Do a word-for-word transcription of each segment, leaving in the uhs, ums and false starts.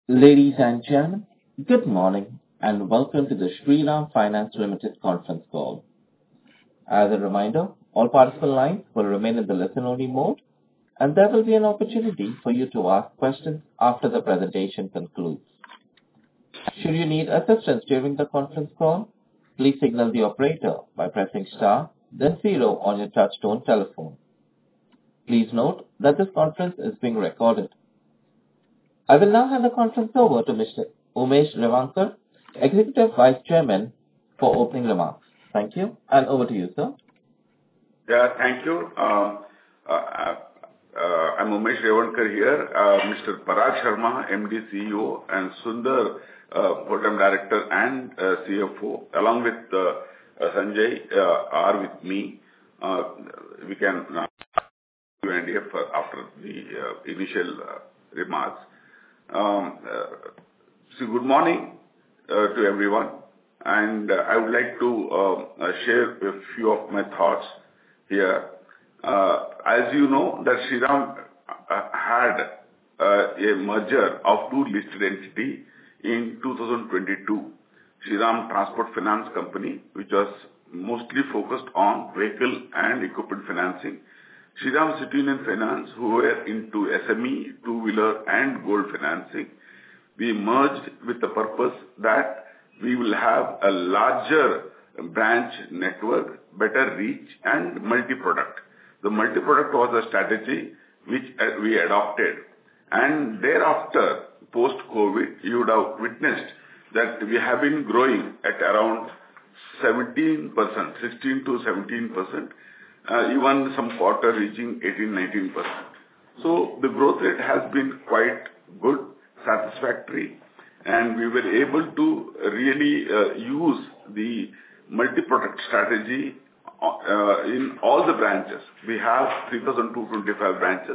Ladies and gentlemen, good morning and welcome to the Shriram Finance Limited conference call. As a reminder, all participant lines will remain in the listen-only mode, and there will be an opportunity for you to ask questions after the presentation concludes. Should you need assistance during the conference call, please signal the operator by pressing star, then zero on your touchtone telephone. Please note that this conference is being recorded. I will now hand the conference over to Mister Umesh Revankar, Executive Vice Chairman, for opening remarks. Thank you, and over to you, sir. Yeah, thank you. Uh, uh, uh, I'm Umesh Revankar here. Uh, Mister Parag Sharma, M D, C E O, and Sundar, uh, Full-time Director and uh, C F O, along with uh, uh, Sanjay, uh, are with me. Uh, we can uh, Q and A after the uh, initial uh, remarks. Um, uh, so good morning uh, to everyone, and uh, I would like to uh, uh, share a few of my thoughts here. Uh, as you know, that Shriram uh, had uh, a merger of two listed entities in two thousand twenty-two. Shriram Transport Finance Company, which was mostly focused on vehicle and equipment financing. Shriram City Union Finance, who were into S M E, two-wheeler and gold financing. We merged with the purpose that we will have a larger branch network, better reach and multi-product. The multi-product was a strategy which we adopted. And thereafter, post-COVID, you would have witnessed that we have been growing at around seventeen percent, sixteen to seventeen percent. Uh, even some quarter reaching eighteen, nineteen percent. So the growth rate has been quite good, satisfactory, and we were able to really uh, use the multi-product strategy uh, in all the branches. We have three thousand two hundred twenty-five branches,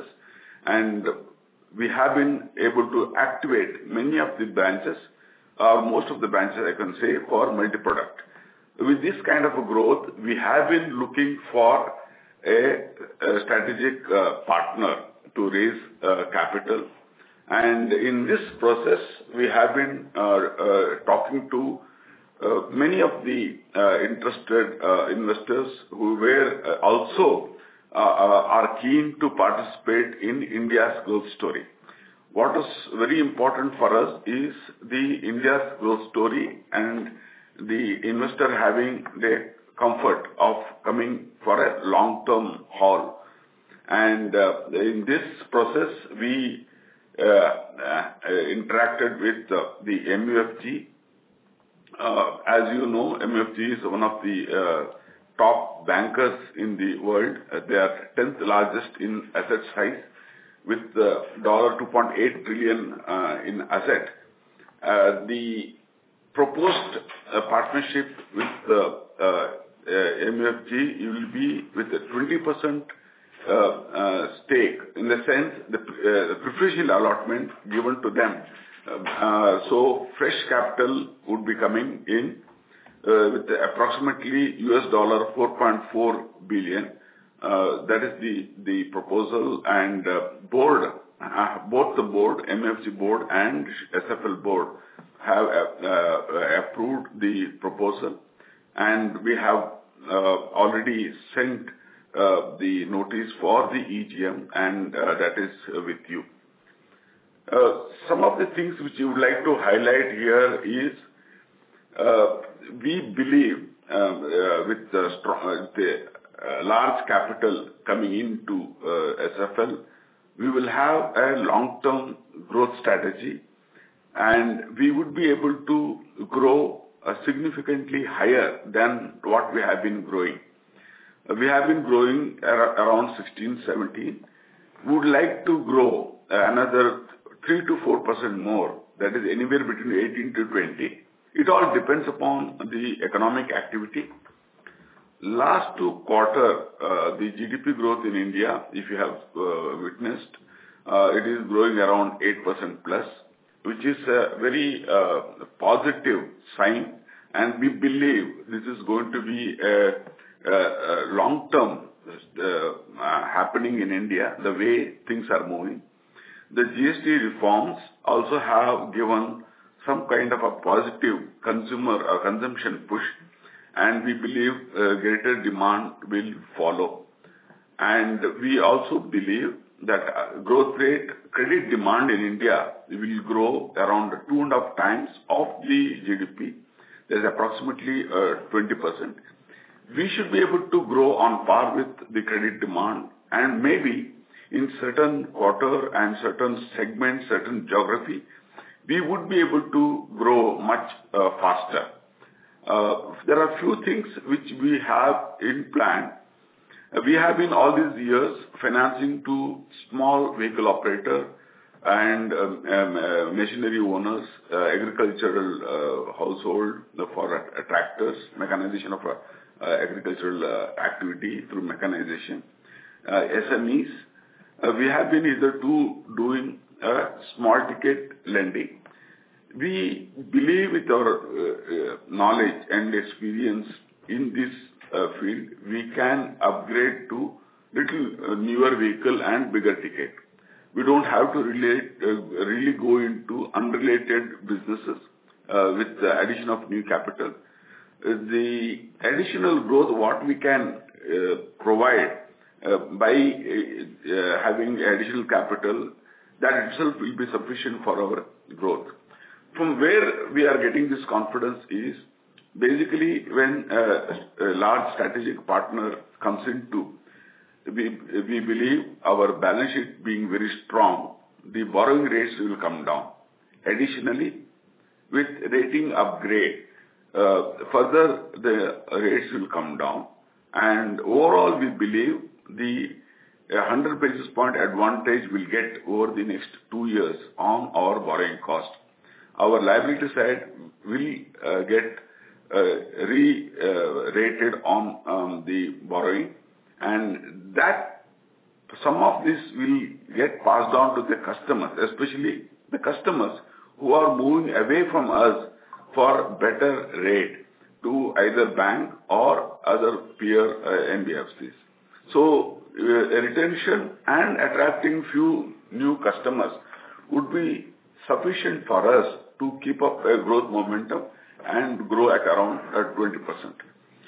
and we have been able to activate many of the branches, or most of the branches I can say, for multi-product. With this kind of a growth, we have been looking for a, a strategic uh, partner to raise uh, capital. And in this process, we have been uh, uh, talking to uh, many of the uh, interested uh, investors who were uh, also uh, uh, are keen to participate in India's growth story. What is very important for us is the India's growth story and the investor having the comfort of coming for a long-term haul. And uh, in this process, we uh, uh, interacted with uh, the M U F G. Uh, as you know, M U F G is one of the uh, top bankers in the world. Uh, they are tenth largest in asset size with uh, two point eight trillion dollars uh, in asset. Uh, the proposed uh, partnership with the uh, uh, M U F G will be with a twenty percent uh, uh, stake, in the sense the, uh, the preferential allotment given to them. Uh, so fresh capital would be coming in uh, with approximately U S dollar four point four billion. Uh, that is the, the proposal, and uh, board, uh, both the board, M U F G board and S F L board have uh, uh, approved the proposal, and we have uh, already sent uh, the notice for the E G M, and uh, that is uh, with you. Uh, some of the things which you would like to highlight here is uh, we believe uh, uh, with the, strong, uh, the uh, large capital coming into uh, S F L, we will have a long-term growth strategy, and we would be able to grow uh, significantly higher than what we have been growing. Uh, we have been growing ar around sixteen, seventeen. We would like to grow uh, another three to four percent more, that is anywhere between eighteen to twenty. It all depends upon the economic activity. Last two quarter, uh, the G D P growth in India, if you have uh, witnessed, uh, it is growing around eight percent plus, which is a very uh, positive sign, and we believe this is going to be a, a, a long-term uh, uh, happening in India, the way things are moving. the G S T reforms also have given some kind of a positive consumer or consumption push, and we believe uh, greater demand will follow. And we also believe that uh, growth rate, credit demand in India will grow around two and a half times of the G D P. There's approximately uh, twenty percent. We should be able to grow on par with the credit demand, and maybe in certain quarter and certain segments, certain geography, we would be able to grow much uh, faster. Uh, there are few things which we have in plan. Uh, we have been all these years financing to small vehicle operator and um, um, uh, machinery owners, uh, agricultural uh, household uh, for uh, tractors, mechanization of uh, uh, agricultural uh, activity through mechanization, uh, S M Es. Uh, we have been either two doing uh, small ticket lending. We believe with our uh, uh, knowledge and experience in this uh, field, we can upgrade to little uh, newer vehicle and bigger ticket. We don't have to relate, uh, really go into unrelated businesses uh, with the addition of new capital. Uh, the additional growth, what we can uh, provide uh, by uh, uh, having additional capital, that itself will be sufficient for our growth. From where we are getting this confidence is basically when uh, a large strategic partner comes into, we, we believe our balance sheet being very strong, the borrowing rates will come down. Additionally, with rating upgrade, uh, further the rates will come down, and overall we believe the one hundred basis point advantage will get over the next two years on our borrowing cost. Our liability side will uh, get uh, re-rated uh, on um, the borrowing, and that some of this will get passed on to the customers, especially the customers who are moving away from us for better rate to either bank or other peer uh, N B F Cs. So uh, retention and attracting few new customers would be sufficient for us to keep up a growth momentum and grow at around uh, twenty percent.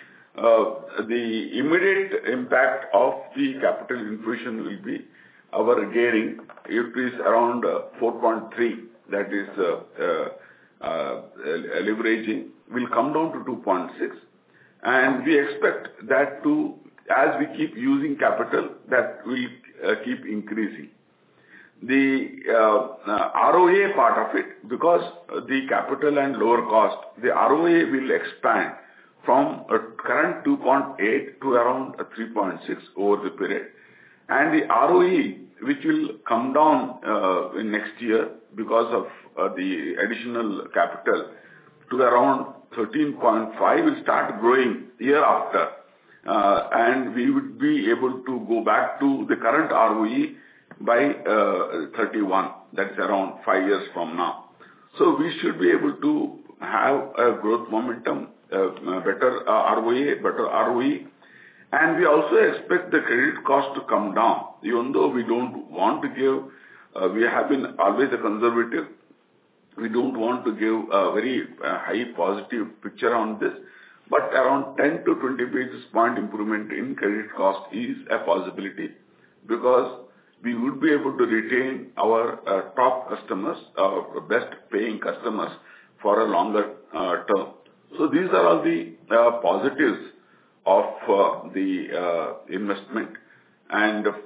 Uh, the immediate impact of the capital infusion will be our gearing. It is around uh, four point three, that is uh, uh, uh, leveraging, will come down to two point six, and we expect that to, as we keep using capital, that will uh, keep increasing. The uh, uh, R O A part of it, because the capital and lower cost, the R O A will expand from a current two point eight to around a three point six over the period. And the R O E, which will come down uh, in next year because of uh, the additional capital to around thirteen point five, will start growing year after. Uh, and we would be able to go back to the current R O E by uh, thirty-one, that's around five years from now. So we should be able to have a growth momentum, uh, better uh, R O A, better R O E, and we also expect the credit cost to come down. Even though we don't want to give, uh, we have been always a conservative, we don't want to give a very uh, high positive picture on this, but around ten to twenty basis point improvement in credit cost is a possibility, because we would be able to retain our uh, top customers, our best paying customers for a longer uh, term. So these are all the uh, positives of uh, the uh, investment. And uh,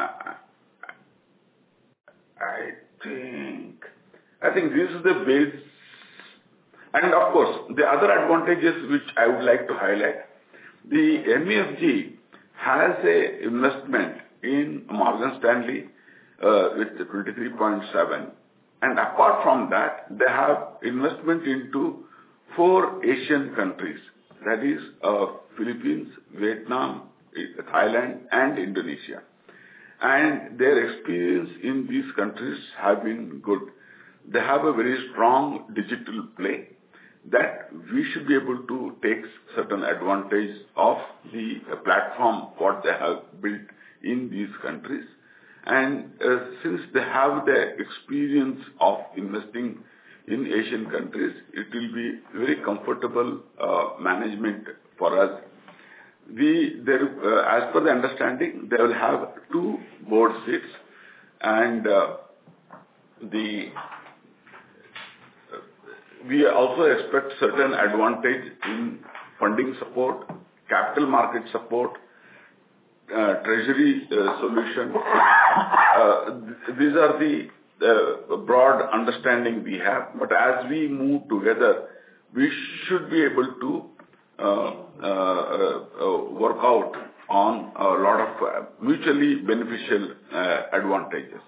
I think, I think this is the base. And of course, the other advantages which I would like to highlight, the M U F G has a investment in Morgan Stanley uh, with twenty-three point seven, and apart from that, they have investment into four Asian countries, that is uh, Philippines, Vietnam, Thailand, and Indonesia. And their experience in these countries have been good. They have a very strong digital play that we should be able to take certain advantage of the platform what they have built in these countries. And uh, since they have the experience of investing in Asian countries, it will be very comfortable uh, management for us. We, there, uh, as per the understanding, they will have two board seats, and uh, the uh, we also expect certain advantage in funding support, capital market support, uh, treasury uh, solution. Uh, th- these are the uh, broad understanding we have. But as we move together, we should be able to uh, uh, uh, work out on a lot of uh, mutually beneficial uh, advantages.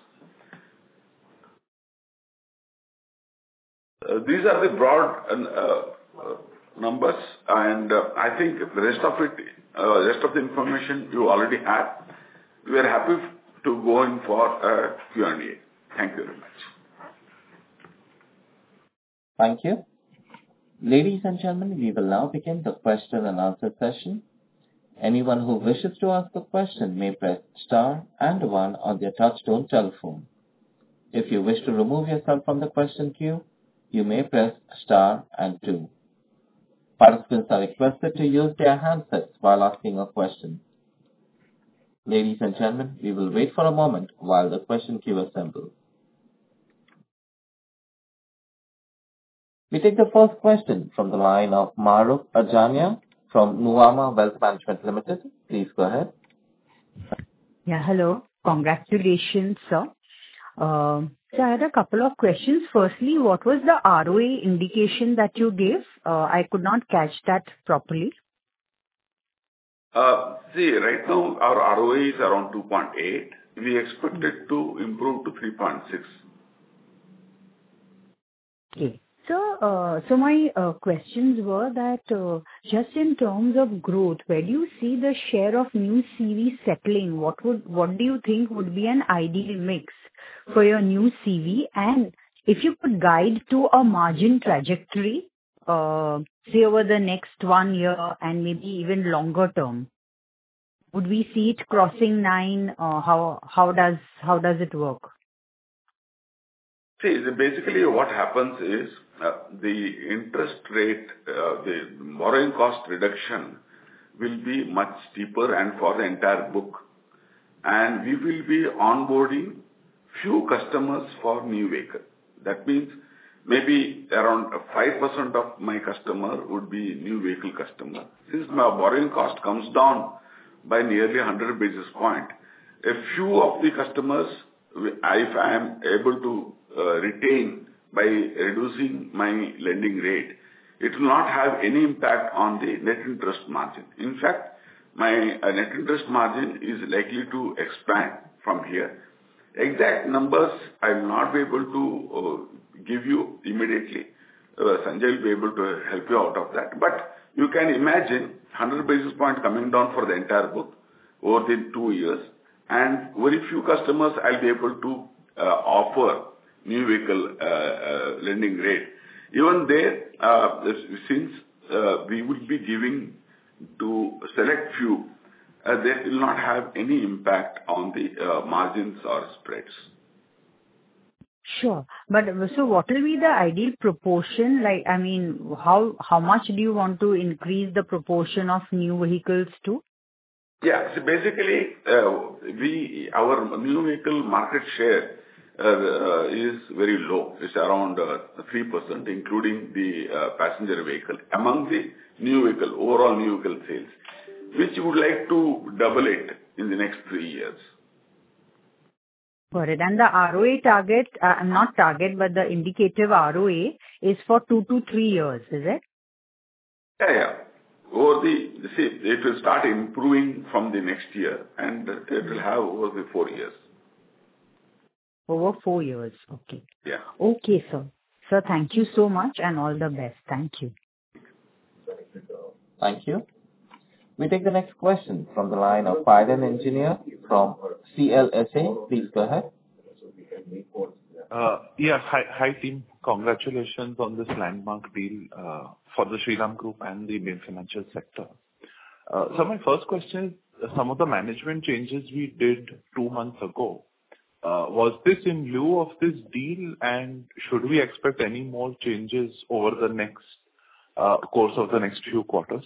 Uh, these are the broad uh, uh, numbers, and uh, I think the rest of it, uh, rest of the information you already have. We are happy to go in for uh, Q and A. Thank you very much. Thank you. Ladies and gentlemen, we will now begin the question and answer session. Anyone who wishes to ask a question may press star and one on their touchtone telephone. If you wish to remove yourself from the question queue, you may press star and two. Participants are requested to use their handsets while asking a question. Ladies and gentlemen, we will wait for a moment while the question queue assembles. We take the first question from the line of Mahrukh Adajania from Nuvama Wealth Management Limited. Please go ahead. Yeah, hello. Congratulations, sir. Uh, so I had a couple of questions. Firstly, what was the R O A indication that you gave? Uh, I could not catch that properly. Uh, see, right now our R O A is around two point eight. We expect it to improve to three point six. Okay. So, uh, so my uh, questions were that uh, just in terms of growth, where do you see the share of new C V settling? What would, what do you think would be an ideal mix for your new C V? And if you could guide to a margin trajectory, uh, say over the next one year and maybe even longer term, would we see it crossing nine? Uh, how how does how does it work? See, the- basically what happens is uh, the interest rate, uh, the borrowing cost reduction will be much steeper and for the entire book. And we will be onboarding few customers for new vehicle. That means maybe around five percent of my customer would be new vehicle customer. Since my borrowing cost comes down by nearly one hundred basis point, a few of the customers, if I am able to uh, retain by reducing my lending rate, it will not have any impact on the net interest margin. In fact, my uh, net interest margin is likely to expand from here. Exact numbers I will not be able to uh, give you immediately. Uh, Sanjay will be able to help you out of that. But you can imagine one hundred basis point coming down for the entire book over the two years. And very few customers I'll be able to uh, offer new vehicle uh, uh, lending rate. Even there, uh, since uh, we would be giving to select few, uh, that will not have any impact on the uh, margins or spreads. Sure. But so what will be the ideal proportion? Like, I mean, how how much do you want to increase the proportion of new vehicles to? Yeah. So basically, uh, we our new vehicle market share uh, uh, is very low. It's around uh, three percent, including the uh, passenger vehicle, among the new vehicle, overall new vehicle sales, which we would like to double it in the next three years. Got it. And the R O A target, uh, not target, but the indicative R O A is for two to three years, is it? Yeah, yeah. Over the, see, it will start improving from the next year, and it will have over the four years. Over four years. Okay. Yeah. Okay, sir. Sir, thank you so much and all the best. Thank you. Thank you. We take the next question from the line of Fiden Engineer from C L S A. Please go ahead. Uh, yeah, hi, hi team. Congratulations on this landmark deal uh, for the Shriram Group and the Indian financial sector. Uh, so my first question is, some of the management changes we did two months ago, Uh, was this in lieu of this deal, and should we expect any more changes over the next uh, course of the next few quarters?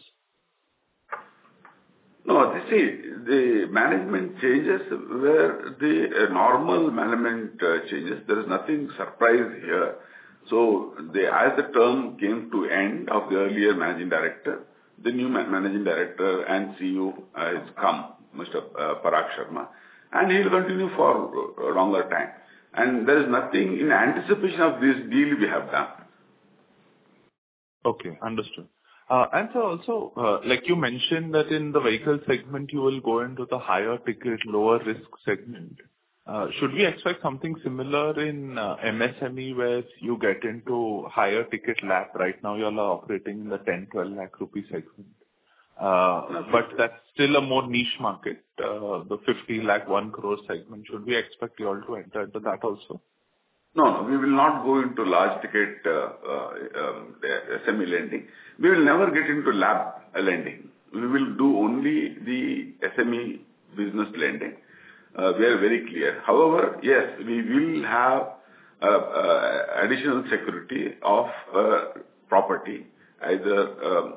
No, you see, the management changes were the uh, normal management uh, changes. There is nothing surprise here. So, they, as the term came to end of the earlier managing director, the new ma- managing director and C E O uh, has come, Mister Uh, Parag Sharma, and he will continue for a longer time. And there is nothing in anticipation of this deal we have done. Okay, understood. Uh, And so also, uh, like you mentioned that in the vehicle segment, you will go into the higher ticket, lower risk segment. Uh, Should we expect something similar in uh, M S M E, where you get into higher ticket L A P? Right now, you all are operating in the ten, twelve lakh rupee segment. Uh, But that's still a more niche market, uh, the fifty lakh, one crore segment. Should we expect you all to enter into that also? No, no, we will not go into large ticket uh, uh, um, S M E lending. We will never get into lab lending. We will do only the S M E business lending. Uh, we are very clear. However, yes, we will have uh, uh, additional security of uh, property, either um,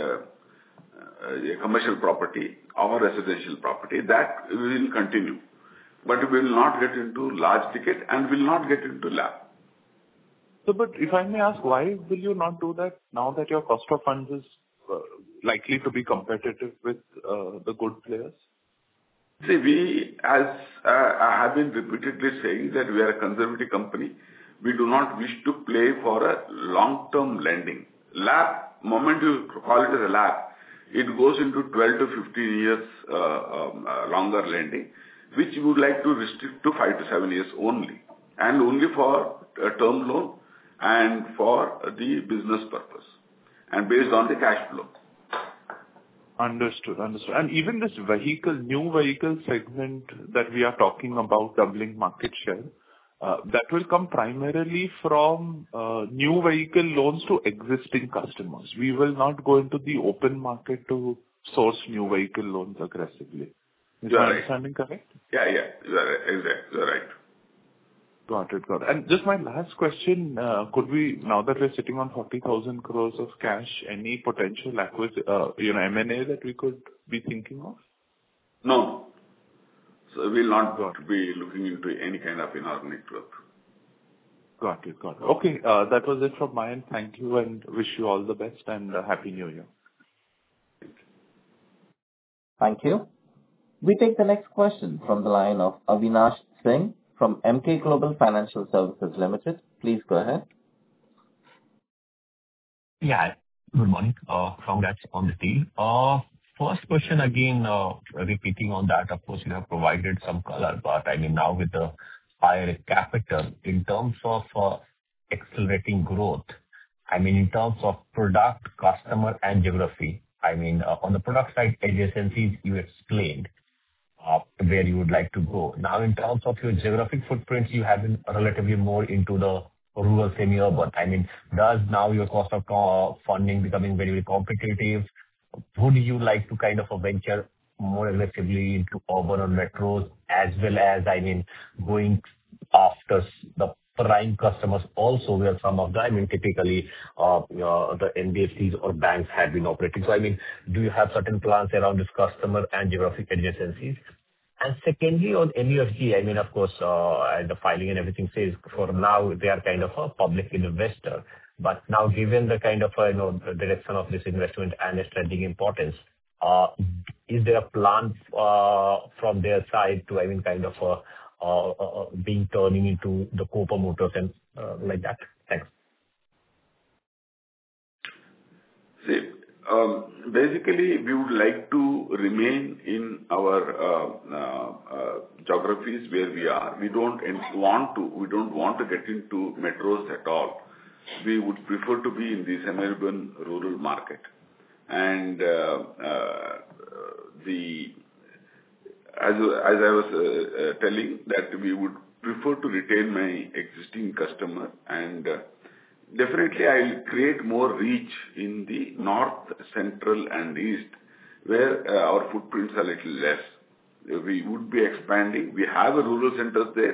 uh, a commercial property or residential property. That we will continue. But we will not get into large ticket and will not get into lab. So, but if I may ask, why will you not do that now that your cost of funds is uh, likely to be competitive with uh, the good players? See, we, as uh, I have been repeatedly saying that we are a conservative company, we do not wish to play for a long-term lending. Lab, moment you call it as a lab, it goes into twelve to fifteen years uh, um, uh, longer lending, which we would like to restrict to five to seven years only, and only for a term loan and for the business purpose, and based on the cash flow. Understood. Understood. And even this vehicle, new vehicle segment that we are talking about doubling market share, uh, that will come primarily from uh, new vehicle loans to existing customers. We will not go into the open market to source new vehicle loans aggressively. Is You are my right. understanding correct? Yeah, yeah, you are right. Exactly, you are right. Got it. Got it. And just my last question, uh, could we, now that we're sitting on forty thousand crores of cash, any potential acquis- uh, you know, M and A that we could be thinking of? No. So we will not Got it. be looking into any kind of inorganic growth. Got it. Got it. Okay, uh, that was it from my end. Thank you, and wish you all the best, and uh, Happy New Year. Thank you. We take the next question from the line of Avinash Singh from Emkay Global Financial Services Limited. Please go ahead. Yeah. Good morning. Uh, Congrats on the deal. Uh, First question again, uh, repeating on that, of course, you have provided some color, but I mean, now with the higher capital, in terms of uh, accelerating growth, I mean, in terms of product, customer, and geography, I mean, uh, on the product side, adjacencies you explained, uh, where you would like to go. Now, in terms of your geographic footprints, you have been relatively more into the rural, semi-urban. I mean, does now your cost of uh, funding becoming very, very competitive? Would you like to kind of uh, venture more aggressively into urban or metros, as well as, I mean, going after s- the prime customers also, where some of the, I mean, typically, uh, you know, the N B F Cs or banks have been operating. So, I mean, do you have certain plans around this customer and geographic adjacencies? And secondly, on M U F G, I mean, of course, uh, and the filing and everything says for now they are kind of a public investor. But now, given the kind of, uh, you know, the direction of this investment and its strategic importance, uh, is there a plan uh, from their side to, I mean, kind of uh, uh, uh, being turning into the co-promoters and uh, like that? Thanks. See, um, basically, we would like to remain in our uh, uh, uh, geographies where we are. We don't en- want to, we don't want to get into metros at all. We would prefer to be in the semi-urban rural market. And uh, uh, the as as I was uh, uh, telling, that we would prefer to retain my existing customer, and uh, definitely I'll create more reach in the north, central, and east, where uh, our footprints are little less. We would be expanding. We have a rural centers there.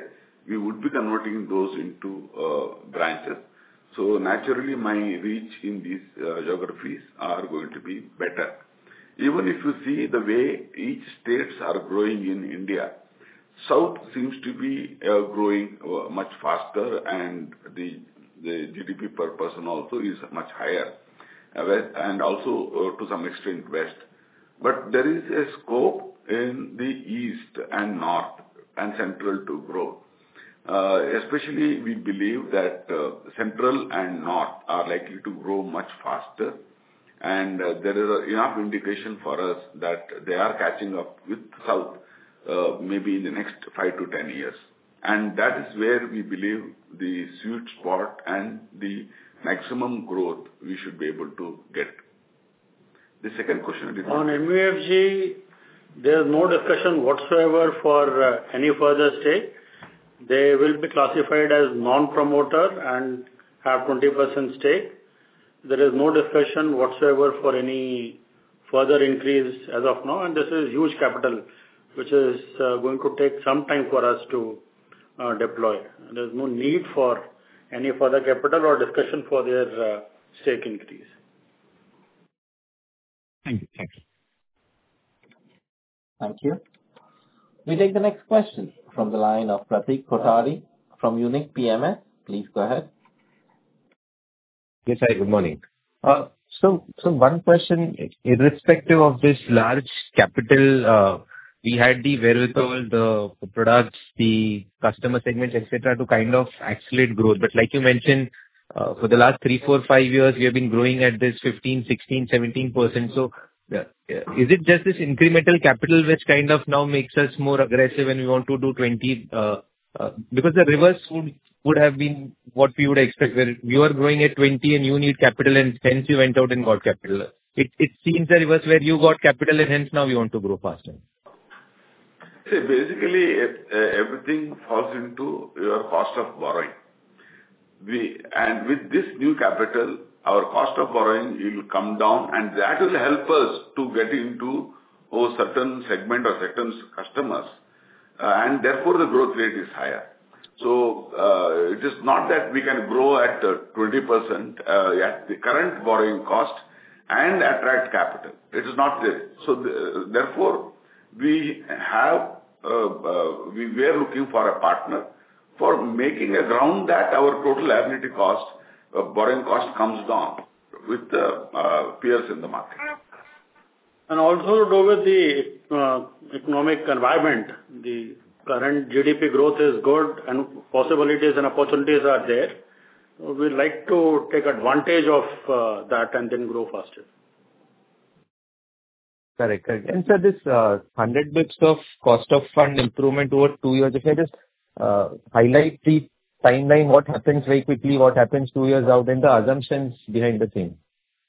we would be converting those into uh, branches. So naturally, my reach in these uh, geographies are going to be better. Even if you see the way each states are growing in India, South seems to be uh, growing uh, much faster, and the the G D P per person also is much higher, uh, west, and also uh, to some extent West. But there is a scope in the East and North and Central to grow. Uh, especially, we believe that uh, Central and North are likely to grow much faster, and uh, there is enough indication for us that they are catching up with South uh, maybe in the next five to ten years. And that is where we believe the sweet spot and the maximum growth we should be able to get. The second question I did not... On M U F G, there is no discussion whatsoever for uh, any further stake. They will be classified as non-promoter and have twenty percent stake. There is no discussion whatsoever for any further increase as of now, and this is huge capital, which is uh, going to take some time for us to uh, deploy. There is no need for any further capital or discussion for their uh, stake increase. Thank you. Thank you. Thank you. We take the next question from the line of Pratik Kothari from Unique P M S. Please go ahead. Yes, hi, good morning. Uh, So, so one question, irrespective of this large capital, uh, we had the wherewithal, the the products, the customer segments, et cetera, to kind of accelerate growth. But like you mentioned, uh, for the last three, four, five years, we have been growing at this fifteen, sixteen, seventeen percent. So, uh, is it just this incremental capital which kind of now makes us more aggressive and we want to do twenty? Uh, uh, because the reverse would would have been what we would expect, where you are growing at twenty and you need capital, and hence you went out and got capital. It it seems the reverse, where you got capital and hence now you want to grow faster. See, basically, uh, everything falls into your cost of borrowing. We and with this new capital, our cost of borrowing will come down, and that will help us to get into a certain segment or certain customers, uh, and therefore the growth rate is higher. So, uh, it is not that we can grow at uh, twenty percent uh, at the current borrowing cost and attract capital. It is not there. So, the, therefore, we have, uh, uh, we were looking for a partner for making a ground that our total liability cost, uh, borrowing cost comes down with the uh, peers in the market. And also to do with the uh, economic environment, the current G D P growth is good and possibilities and opportunities are there. We'd like to take advantage of uh, that and then grow faster. Correct, correct. And so this uh, one hundred basis points of cost of fund improvement over two years, if I just uh, highlight the timeline, what happens very quickly, what happens two years out, and the assumptions behind the same.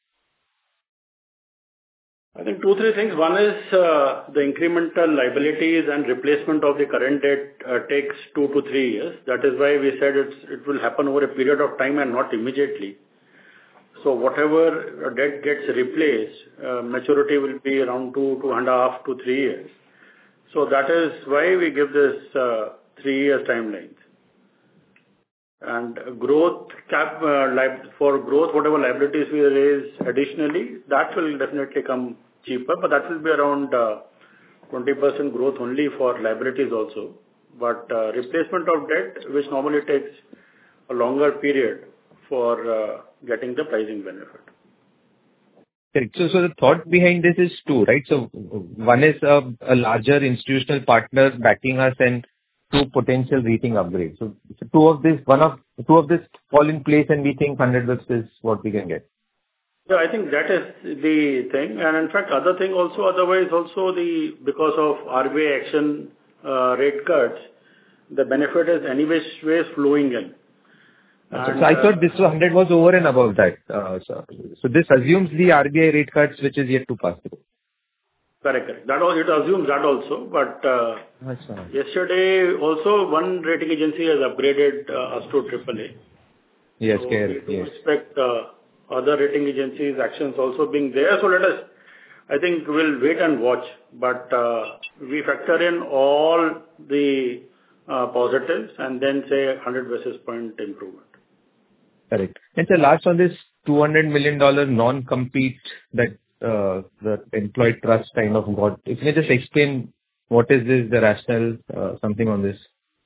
I think two, three things. One is uh, the incremental liabilities and replacement of the current debt uh, takes two to three years. That is why we said it's, it will happen over a period of time and not immediately. So whatever debt gets replaced, uh, maturity will be around two, two and a half to three years. So that is why we give this uh, three years timelines. And growth cap uh, li- for growth, whatever liabilities we raise additionally, that will definitely come cheaper, but that will be around uh, twenty percent growth only for liabilities also. But uh, replacement of debt, which normally takes a longer period for uh, getting the pricing benefit. Correct. So, so the thought behind this is two, right? So one is a, a larger institutional partner backing us, and two potential rating upgrades. So, so two of this, one of two of this fall in place, and we think one hundred basis points is what we can get. Yeah, I think that is the thing. And in fact, other thing also, otherwise also the, because of R B I action, uh, rate cuts, the benefit is anyways ways flowing in. And, so I uh, thought this one hundred was over and above that. Uh, so, so this assumes the R B I rate cuts, which is yet to pass through. Correct, correct. That also, it assumes that also, but uh, yesterday also one rating agency has upgraded uh, us to triple A. Yes, so correct. We yes. expect uh, other rating agencies' actions also being there. So let us, I think we'll wait and watch, but uh, we factor in all the uh, positives and then say one hundred basis point improvement. Correct. And so last on this two hundred million dollars non-compete that uh, the employee trust kind of got. If you can just explain what is this, the rationale, uh, something on this.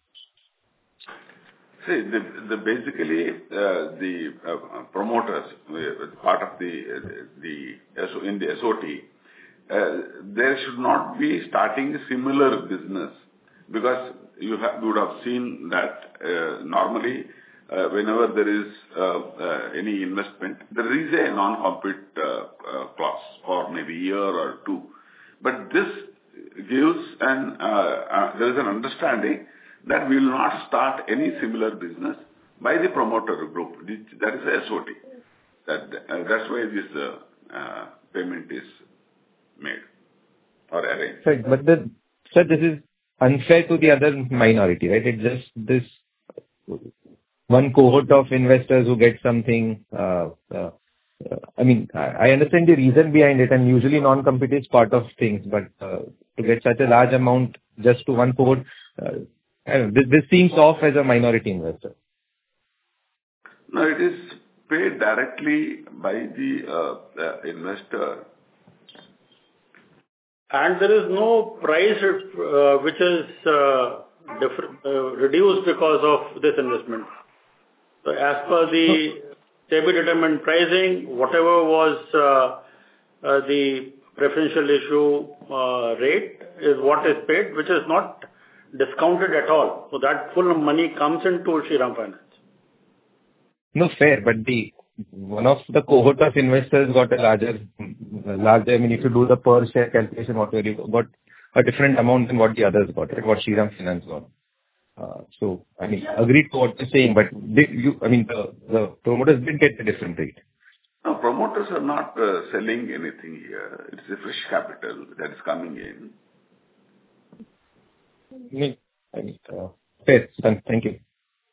See, the, the basically uh, the uh, promoters, uh, part of the uh, the in the S O T, uh, there should not be starting a similar business, because you, have, you would have seen that uh, normally uh, whenever there is uh, uh, any investment, there is a non-compete uh, uh, clause for maybe a year or two, but this gives an uh, uh, there is an understanding that we will not start any similar business by the promoter group. That is the S O T. That, uh, that's why this uh, uh, payment is made or arranged. Right, but the, sir, this is unfair to the other minority, right? It's just this one cohort of investors who get something. Uh, uh, I mean, I, I understand the reason behind it, and usually non-compete is part of things, but uh, to get such a large amount just to one cohort, uh, I don't know, this, this seems off as a minority investor. No, it is paid directly by the uh, uh, investor. And there is no price uh, which is uh, differ- uh, reduced because of this investment. So as per the SEBI determined pricing, whatever was uh, uh, the preferential issue uh, rate is what is paid, which is not discounted at all. So that full money comes into Shriram Finance. No, fair, but the one of the cohort of investors got a larger, larger. I mean, if you do the per share calculation, whatever, you got a different amount than what the others got, right? What Shriram Finance got. Uh, so, I mean, agreed to what you're saying, but did you, I mean, the, the promoters did get a different rate. No, promoters are not uh, selling anything here. It's a fresh capital that is coming in. I mean, uh, fair. Thank you.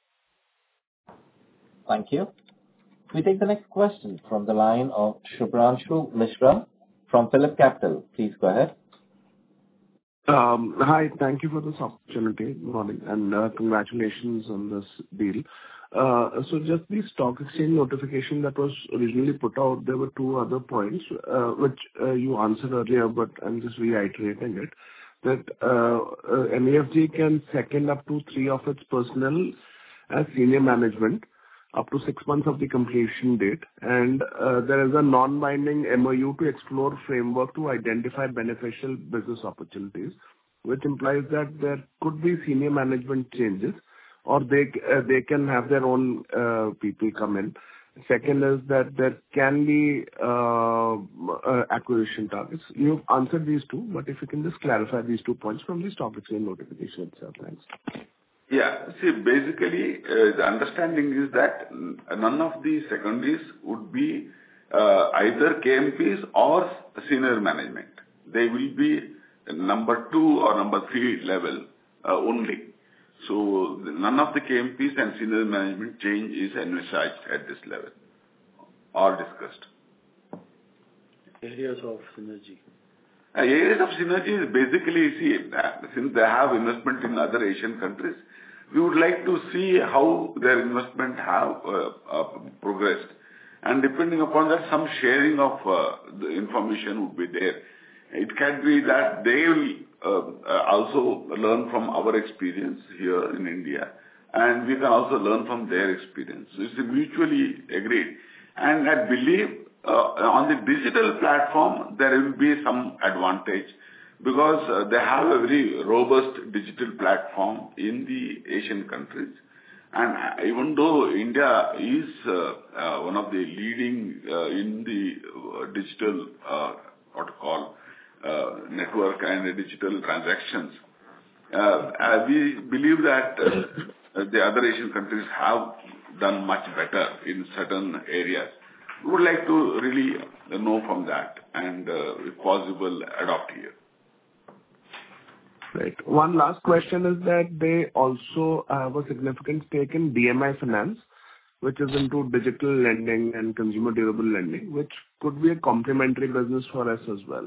Thank you. We take the next question from the line of Shubhranshu Mishra from Phillip Capital. Please go ahead. Um, hi, thank you for this opportunity. Good morning, and uh, congratulations on this deal. Uh, so just the stock exchange notification that was originally put out, there were two other points uh, which uh, you answered earlier, but I'm just reiterating it. That uh, uh, M U F G can second up to three of its personnel as senior management up to six months of the completion date, and uh, there is a non-binding M O U to explore framework to identify beneficial business opportunities, which implies that there could be senior management changes, or they uh, they can have their own uh, people come in. Second is that there can be uh, uh, acquisition targets. You've answered these two, but if you can just clarify these two points from the stock exchange notification itself. Thanks. Yeah. See, basically, uh, the understanding is that none of the secondaries would be uh, either K M Ps or senior management. They will be number two or number three level uh, only. So none of the K M Ps and senior management change is envisaged at this level or discussed. Areas of synergy. Uh, areas of synergy is basically, see, uh, since they have investment in other Asian countries, we would like to see how their investment have uh, uh, progressed. And depending upon that, some sharing of uh, the information would be there. It can be that they will uh, uh, also learn from our experience here in India, and we can also learn from their experience. So it's mutually agreed. And I believe uh, on the digital platform, there will be some advantage, because uh, they have a very robust digital platform in the Asian countries. And uh, even though India is uh, uh, one of the leading uh, in the uh, digital, uh, what to call, uh, network and digital transactions, uh, uh, we believe that uh, the other Asian countries have done much better in certain areas. We would like to really know from that and, uh, if possible, adopt here. Right. One last question is that they also have a significant stake in D M I Finance, which is into digital lending and consumer durable lending, which could be a complementary business for us as well.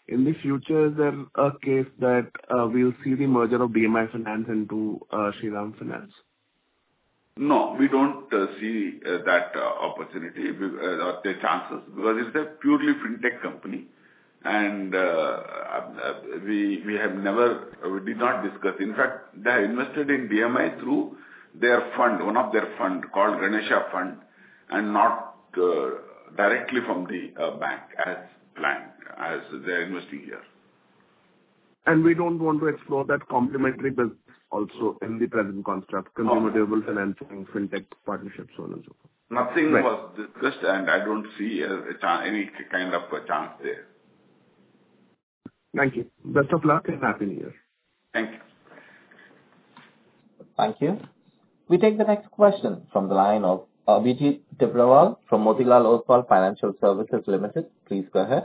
in the future, is there a case that uh, we'll see the merger of D M I Finance into uh, Shriram Finance? No, we don't uh, see uh, that uh, opportunity uh, or the chances, because it's a purely fintech company. And uh, uh, we we have never, we did not discuss. In fact, they have invested in D M I through their fund, one of their fund called Ganesha Fund, and not uh, directly from the uh, bank as planned, as they are investing here. And we don't want to explore that complementary business also in the present construct, consumer durable financing, fintech partnerships, so on and so forth. Nothing Right. was discussed, and I don't see a, a chan- any kind of a chance there. Thank you. Best of luck and Happy New Year. Thank you. Thank you. We take the next question from the line of Abhijit Tibrewal from Motilal Oswal Financial Services Limited. Please go ahead.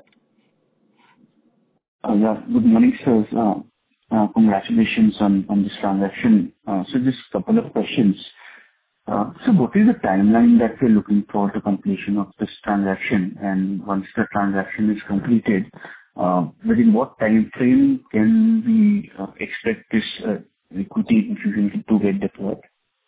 Uh, Yeah, good morning, sir. Uh, uh, Congratulations on on this transaction. Uh, So just a couple of questions. Uh, So what is the timeline that we're looking for the completion of this transaction? And once the transaction is completed, uh, within what time frame can we uh, expect this uh, equity infusion to get deployed?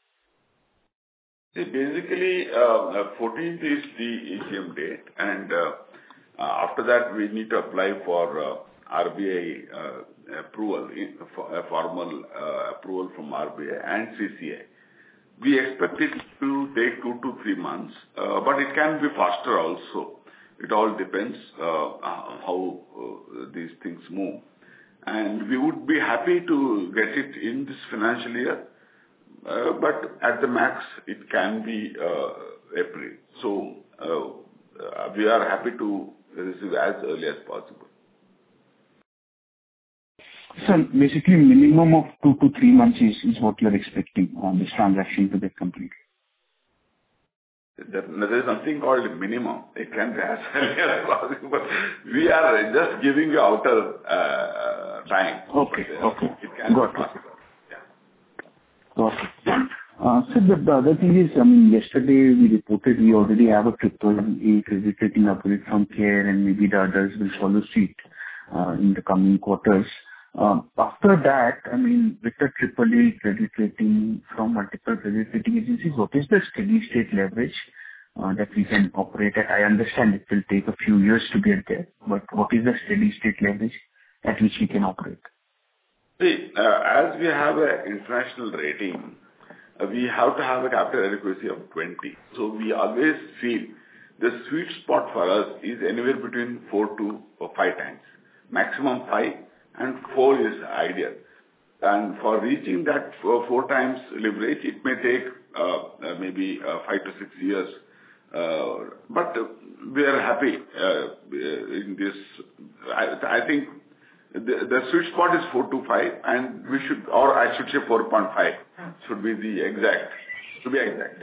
See, basically, uh, fourteenth is the A G M date, and uh, uh, after that, we need to apply for uh, R B I uh, approval, in- for a formal uh, approval from R B I and C C I. We expect it to take two to three months, uh, but it can be faster also. It all depends uh, how uh, these things move. And we would be happy to get it in this financial year, uh, but at the max, it can be uh, April. So uh, uh, we are happy to receive as early as possible. So basically, minimum of two to three months is is what you're expecting on this transaction to get completed. There there is something called minimum. It can be as early as possible, but we are just giving you outer uh, time. Okay. Okay. It can Got be it. possible. Yeah. Got it. Uh, So the the other thing is, I mean, yesterday we reported we already have a triple A credit rating upgrade from CARE, and maybe the others will follow suit uh, in the coming quarters. Uh, After that, I mean, with the triple A credit rating from multiple credit rating agencies, what is the steady state leverage uh, that we can operate at? I understand it will take a few years to get there, but what is the steady state leverage at which we can operate? See, uh, as we have an international rating, uh, we have to have a capital adequacy of twenty. So we always feel the sweet spot for us is anywhere between four to or five times. Maximum five, and four is ideal. And for reaching that four, four times leverage, it may take uh, uh, maybe uh, five to six years. Uh, but uh, we are happy uh, in this. I, I think the, the sweet spot is four to five, and we should, or I should say four point five, should be the exact, to be exact.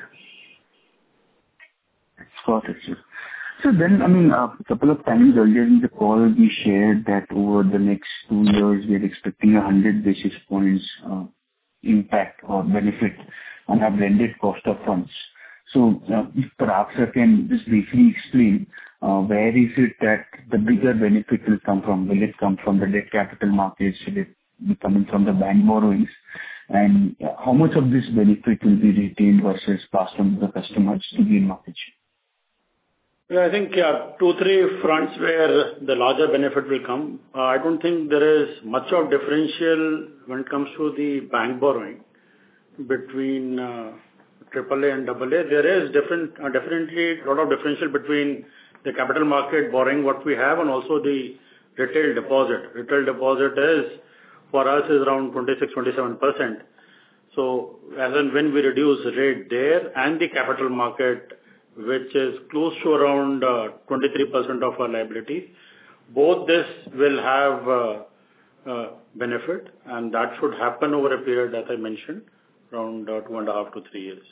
Got it, sir. So then, I mean, a couple of times earlier in the call, we shared that over the next two years, we are expecting a one hundred basis points uh, impact or benefit on our blended cost of funds. So, uh, if perhaps I can just briefly explain, uh, where is it that the bigger benefit will come from? Will it come from the debt capital markets? Will it be coming from the bank borrowings? And uh, how much of this benefit will be retained versus passed on to the customers to gain market share? Yeah, I think, yeah, two, three fronts where the larger benefit will come. Uh, I don't think there is much of differential when it comes to the bank borrowing between uh, triple A and double A. There is different, uh, definitely a lot of differential between the capital market borrowing what we have and also the retail deposit. Retail deposit is, for us, is around twenty-six, twenty-seven percent. So as and when we reduce rate there and the capital market, which is close to around uh, twenty-three percent of our liability, both this will have uh, uh, benefit, and that should happen over a period, as I mentioned, around uh, two and a half to three years.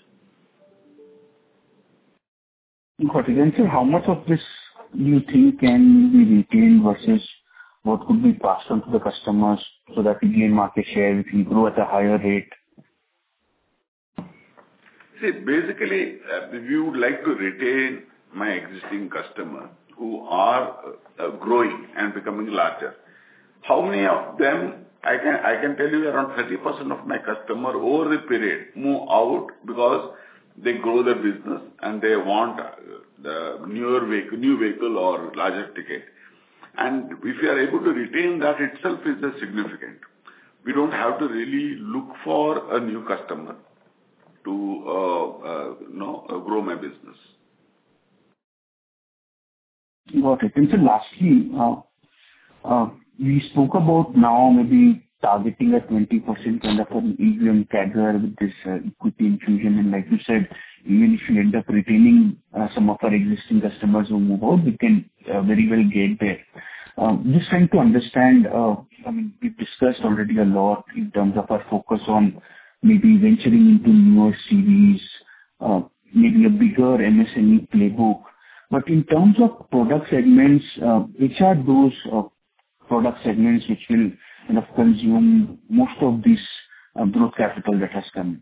Got it. And so how much of this do you think can be retained versus what could be passed on to the customers so that we gain market share, we can grow at a higher rate? See, basically, uh, we would like to retain my existing customer who are uh, growing and becoming larger. How many of them? I can I can tell you around thirty percent of my customer over the period move out because they grow their business and they want uh, the newer vehicle, new vehicle or larger ticket. And if you are able to retain that itself is a significant. We don't have to really look for a new customer to uh, uh, you know uh, grow my business. Got it. And so lastly, uh, uh, we spoke about now maybe targeting a twenty percent kind of an E V M C A G R with this uh, equity infusion. And like you said, even if you end up retaining uh, some of our existing customers who move out, we can uh, very well get there. Um, just trying to understand, uh, I mean, we've discussed already a lot in terms of our focus on maybe venturing into newer series, uh, maybe a bigger M S M E playbook. But in terms of product segments, uh, which are those uh, product segments which will kind of consume most of this uh, growth capital that has come?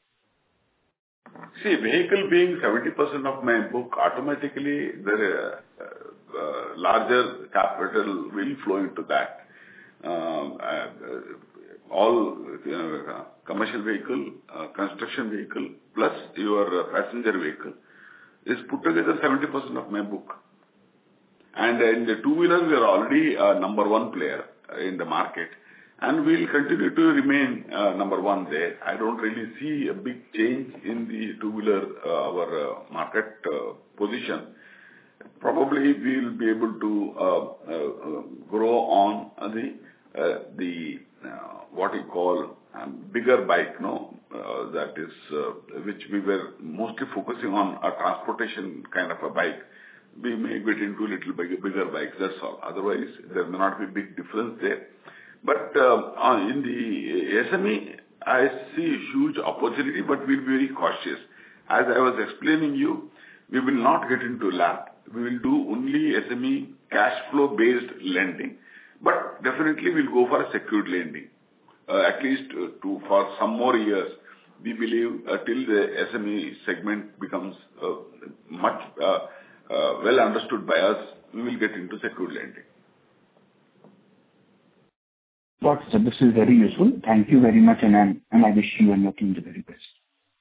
See, vehicle being seventy percent of my book, automatically the uh, uh, larger capital will flow into that. Um, uh, all uh, commercial vehicle, uh, construction vehicle, plus your uh, passenger vehicle is put together seventy percent of my book. And in the two-wheelers, we are already a number one player in the market. And we'll continue to remain uh, number one there. I don't really see a big change in the two-wheeler, uh, our uh, market uh, position. Probably we'll be able to uh, uh, grow on the, uh, the uh, what you call um, bigger bike, no? Uh, that is, uh, which we were mostly focusing on a transportation kind of a bike. We may get into little bigger, bigger bikes, that's all. Otherwise, there may not be big difference there. But uh, in the S M E, I see a huge opportunity, but we'll be very cautious. As I was explaining you, we will not get into L A P. We will do only S M E cash flow based lending. But definitely we'll go for a secured lending, uh, at least uh, to for some more years. We believe uh, till the S M E segment becomes uh, much uh, uh, well understood by us, we will get into secured lending. Got it, sir. This is very useful. Thank you very much, and, and I wish you and your team the very best.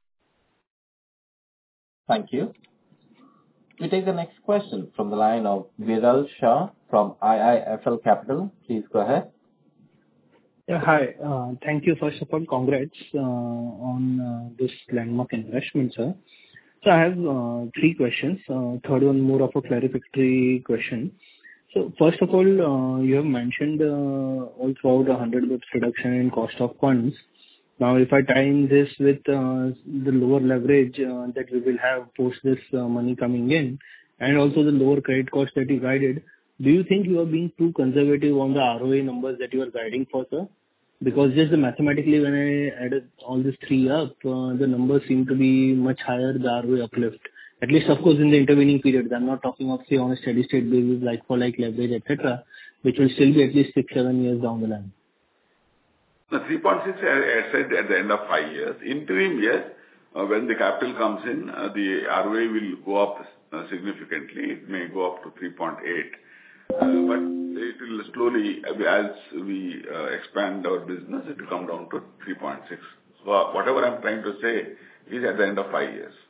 Thank you. We take the next question from the line of Viral Shah from I I F L Capital. Please go ahead. Yeah, hi. Uh, thank you. First of all, congrats uh, on uh, this landmark investment, sir. So I have uh, three questions. Uh, third one more of a clarificatory question. So first of all, uh, you have mentioned uh, all throughout the one hundred basis points reduction in cost of funds. Now, if I tie in this with uh, the lower leverage uh, that we will have post this uh, money coming in, and also the lower credit cost that you guided, do you think you are being too conservative on the R O A numbers that you are guiding for, sir? Because just mathematically, when I added all these three up, uh, the numbers seem to be much higher, the R O A uplift. At least, of course, in the intervening periods. I'm not talking of, say, on a steady-state basis, like for like leverage, et cetera, which will still be at least six, seven years down the line. The three point six, I said at the end of five years. Interim, yes, uh, when the capital comes in, uh, the R O A will go up uh, significantly. It may go up to three point eight. Uh, but it will slowly, as we uh, expand our business, it will come down to three point six. So uh, whatever I'm trying to say is at the end of five years.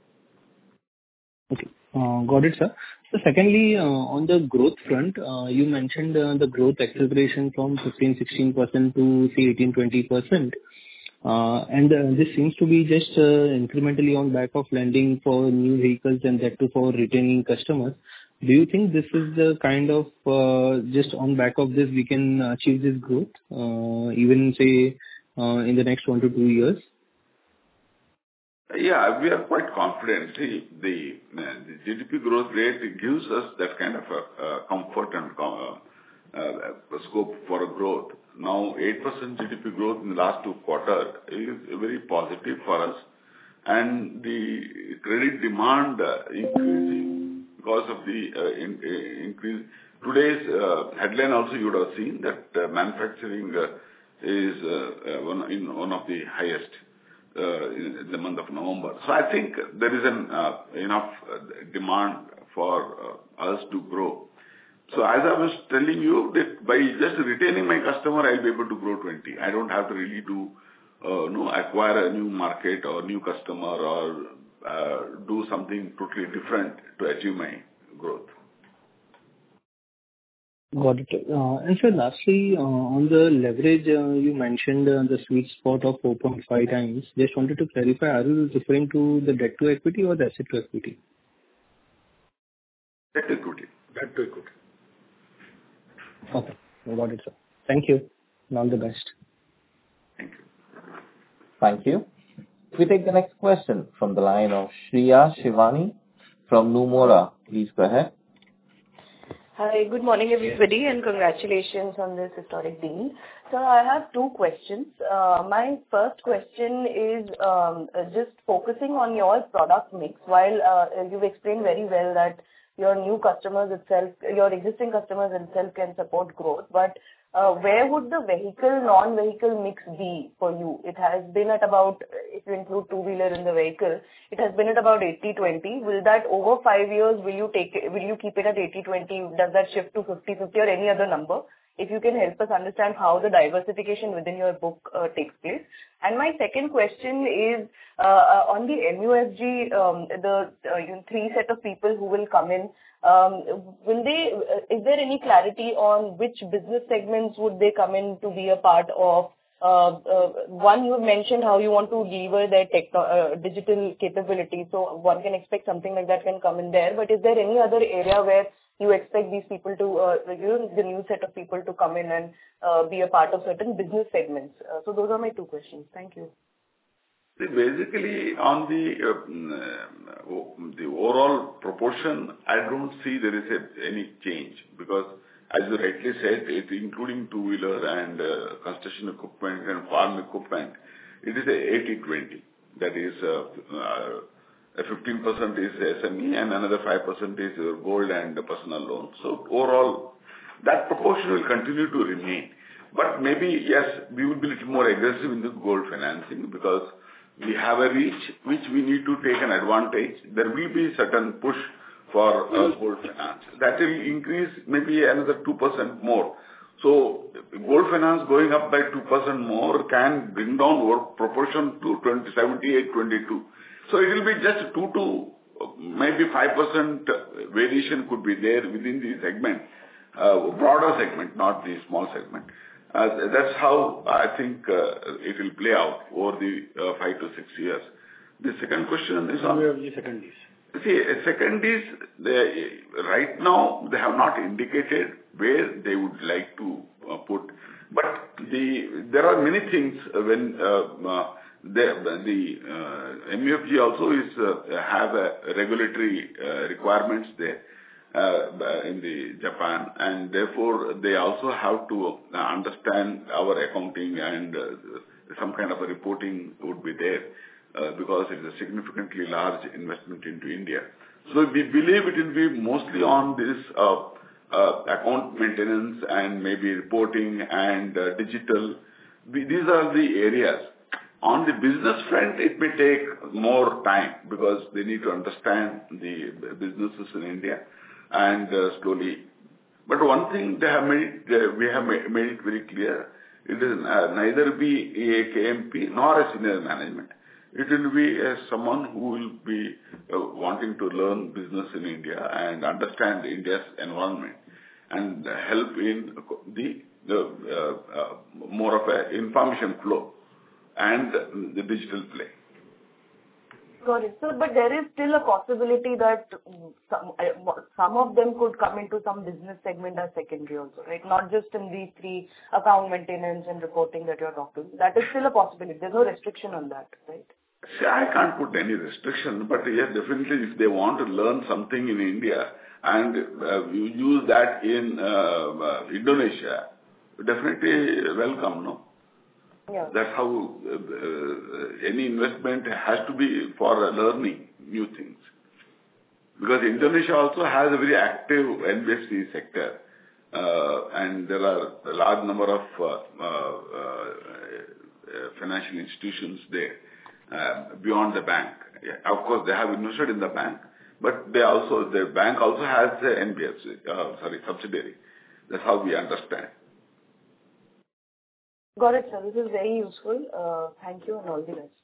Okay. Uh, got it, sir. So secondly, uh, on the growth front, uh, you mentioned uh, the growth acceleration from fifteen sixteen percent to, say, eighteen twenty percent. Uh, and uh, this seems to be just uh, incrementally on back of lending for new vehicles and that too for retaining customers. Do you think this is the kind of, uh, just on back of this, we can achieve this growth, uh, even, say, uh, in the next one to two years? Yeah, we are quite confident. See, the, uh, the G D P growth rate gives us that kind of a, uh, comfort and uh, uh, scope for a growth. Now, eight percent G D P growth in the last two quarters is very positive for us. And the credit demand uh, increasing because of the uh, in, uh, increase. Today's uh, headline also you would have seen that uh, manufacturing uh, is uh, uh, one, in one of the highest Uh, in the month of November. So I think there is an, uh, enough uh, demand for uh, us to grow. So as I was telling you, that by just retaining my customer, I'll be able to grow twenty. I don't have to really do, uh, no, acquire a new market or new customer or uh, do something totally different to achieve my growth. Got it. Uh, And so lastly, uh, on the leverage, uh, you mentioned uh, the sweet spot of four point five times. Just wanted to clarify, are you referring to the debt to equity or the asset to equity? Debt to equity. Debt to equity. Okay. Got it, sir. Thank you. And all the best. Thank you. Thank you. We take the next question from the line of Shreya Shivani from Nomura. Please go ahead. Hi, good morning, everybody, and congratulations on this historic deal. So I have two questions. Uh, my first question is um, uh, just focusing on your product mix. While uh, you've explained very well that your new customers itself, your existing customers itself can support growth, but uh, where would the vehicle, non-vehicle mix be for you? It has been at about, if you include two-wheeler in the vehicle, it has been at about eighty twenty. Will that over five years, will you take it, will you keep it at eighty twenty? Does that shift to fifty fifty or any other number? If you can help us understand how the diversification within your book uh, takes place. And my second question is uh, on the M U F G, um, the uh, you know, three set of people who will come in. Um, will they? Uh, is there any clarity on which business segments would they come in to be a part of? Uh, uh, one, you mentioned how you want to lever their tech, uh, digital capability, so one can expect something like that can come in there. But is there any other area where you expect these people to, uh, you know, the new set of people to come in and uh, be a part of certain business segments? Uh, so those are my two questions. Thank you. See, basically, on the uh, the overall proportion, I don't see there is a, any change because, as you rightly said, it including two-wheeler and uh, construction equipment and farm equipment, it is a eighty twenty. That is, uh, uh, fifteen percent is S M E and another five percent is gold and personal loan. So overall, that proportion will continue to remain. But maybe, yes, we will be a little more aggressive in the gold financing because we have a reach which we need to take an advantage. There will be certain push for uh, gold finance. That will increase maybe another two percent more. So gold finance going up by two percent more can bring down our proportion to twenty, seventy-eight, twenty-two. So it will be just two to maybe five percent variation could be there within the segment, uh, broader segment, not the small segment. Uh, that's how I think uh, it will play out over the uh, five to six years. The second question is on... The secondaries. See, secondaries, they, right now, they have not indicated where they would like to uh, put. But the there are many things when uh, uh, the, the uh, M U F G also is uh, have a regulatory uh, requirements there. Uh, in the Japan, and therefore they also have to uh, understand our accounting and uh, some kind of a reporting would be there uh, because it is a significantly large investment into India. So we believe it will be mostly on this uh, uh, account maintenance and maybe reporting and uh, digital. We, these are the areas. On the business front, it may take more time because they need to understand the businesses in India. And uh, slowly, but one thing they have made, uh, we have made, made it very clear, it is uh, neither be a K M P nor a senior management. It will be uh, someone who will be uh, wanting to learn business in India and understand India's environment and help in the, the uh, uh, more of a information flow and the digital play. Got it. So, but there is still a possibility that some some of them could come into some business segment as secondary also, right? Not just in these three, account maintenance and reporting that you're talking. That is still a possibility. There's no restriction on that, right? See, I can't put any restriction, but yes, definitely if they want to learn something in India and uh, you use that in uh, uh, Indonesia, definitely welcome, no? Yeah. That's how uh, uh, any investment has to be for uh, learning new things. Because Indonesia also has a very active N B F C sector uh, and there are a large number of uh, uh, uh, financial institutions there uh, beyond the bank. Yeah, of course, they have invested in the bank, but they also, the bank also has the N B F C, uh, sorry, subsidiary. That's how we understand. Got it, sir. This is very useful. Uh, thank you and all the best.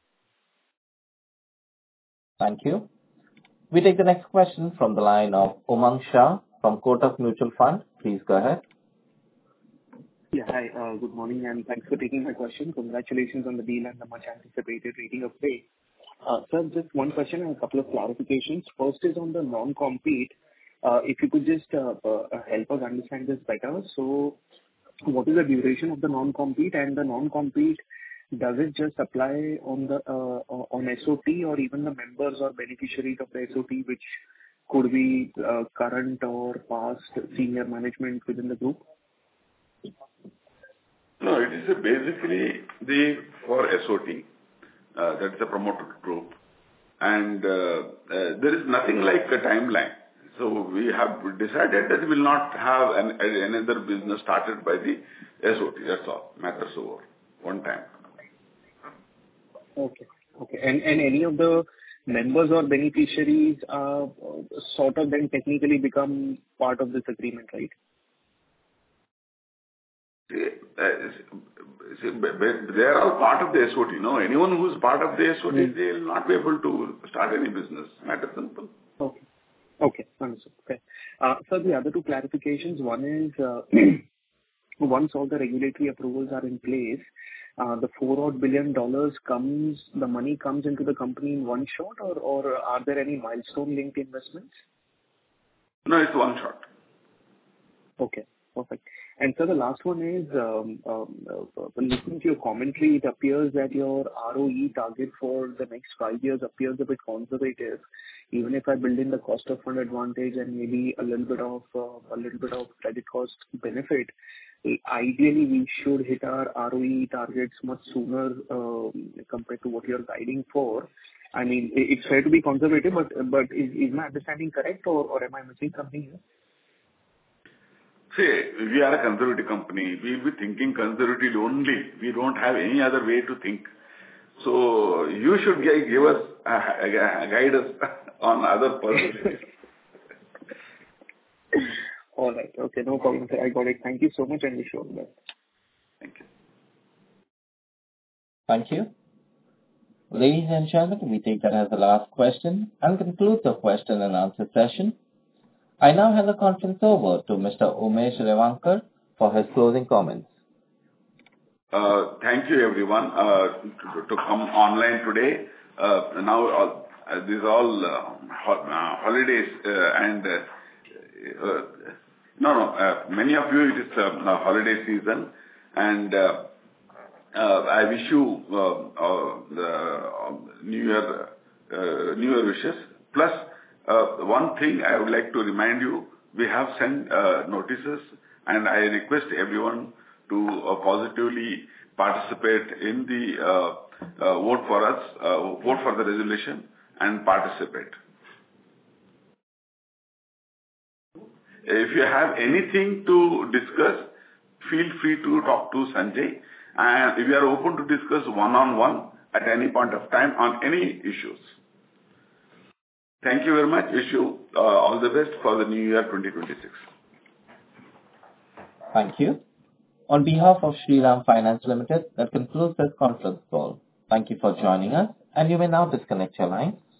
Thank you. We take the next question from the line of Umang Shah from Kotak Mutual Fund. Please go ahead. Yeah, hi. Uh, good morning, and thanks for taking my question. Congratulations on the deal and the much anticipated rating upgrade. Uh, sir, just one question and a couple of clarifications. First is on the non-compete. Uh, if you could just uh, uh, help us understand this better. So, what is the duration of the non-compete, and the non-compete, does it just apply on the uh, on S O T or even the members or beneficiaries of the S O T, which could be uh, current or past senior management within the group? No, it is basically the for S O T. Uh, that's the promoter group, and uh, uh, there is nothing like a timeline. So we have decided that we will not have an, another business started by the S O T. That's all. Matters over one time. Okay. Okay. And and any of the members or beneficiaries uh, sort of then technically become part of this agreement, right? See, uh, see, they are all part of the S O T. No, anyone who is part of the S O T, mm. they will not be able to start any business. Matter simple. Okay. Okay. Understood. Okay. Uh, so the other two clarifications. One is uh, once all the regulatory approvals are in place, uh, the four odd billion dollars comes, the money comes into the company in one shot, or or are there any milestone linked investments? No, it's one shot. Okay. Perfect. And so the last one is, um, um, uh, listening to your commentary, it appears that your R O E target for the next five years appears a bit conservative. Even if I build in the cost of fund advantage and maybe a little bit of uh, a little bit of credit cost benefit, ideally we should hit our R O E targets much sooner um, compared to what you're guiding for. I mean, it's fair to be conservative, but but is, is my understanding correct, or, or am I missing something here? See, we are a conservative company. We will be thinking conservatively only. We don't have any other way to think. So you should give us, uh, guide us on other purposes. All right. Okay. No problem, sir. I got it. Thank you so much, and wish you all the best. Thank you. Thank you. Ladies and gentlemen, we take that as the last question and conclude the question and answer session. I now hand the conference over to Mister Umesh Revankar for his closing comments. Uh, thank you, everyone, uh, to, to come online today. Uh, now, uh, these all uh, ho- uh, holidays uh, and uh, uh, no, no, uh, many of you, it is uh, holiday season, and uh, uh, I wish you uh, uh, the uh, New Year, uh, New Year wishes. Plus, Uh, one thing I would like to remind you, we have sent uh, notices, and I request everyone to uh, positively participate in the uh, uh, vote for us, uh, vote for the resolution and participate. If you have anything to discuss, feel free to talk to Sanjay, and we are open to discuss one-on-one at any point of time on any issues. Thank you very much. Wish you uh, all the best for the new year twenty twenty-six. Thank you. On behalf of Shriram Finance Limited, that concludes this conference call. Thank you for joining us, and you may now disconnect your line.